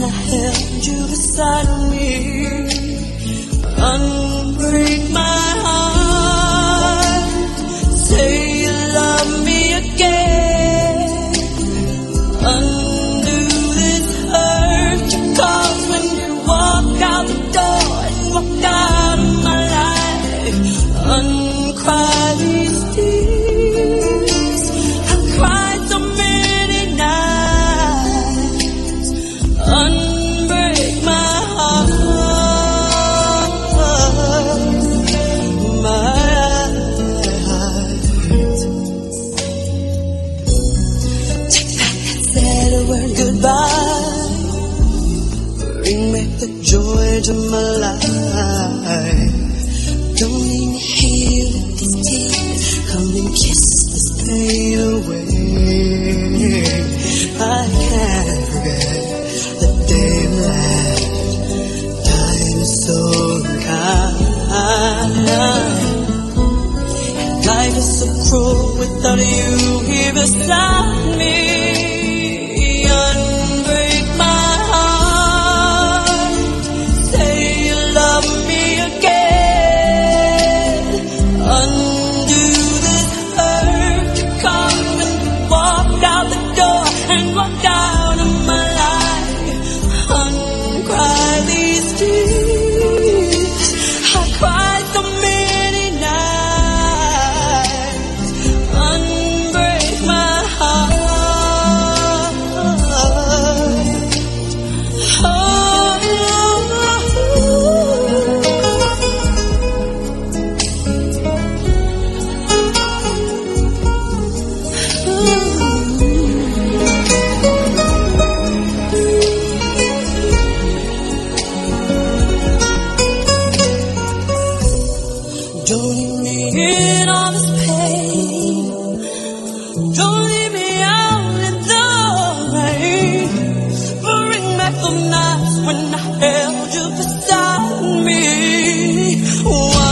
I held you beside me. Unbreak my heart. Say you love me again. Undo this hurt you caused when you walk out the door and walk out of my life. Uncry these tears. I cried so many nights. Unbreak my heart. Goodbye, bring back the joy to my life. Don't leave me here with these tears. Come and kiss this pain away. I can't forget the day we laughed. Time is so unkind. Life is so cruel without you here beside me. Unbreak my heart. Say you love me again. Undo this hurt you caused when you walked out the door and walked out of my life. Uncry these tears. I cried so many nights. Unbreak my heart. Don't leave me in all this pain. Don't leave me out in the rain. Bring back the nights when I held you beside me.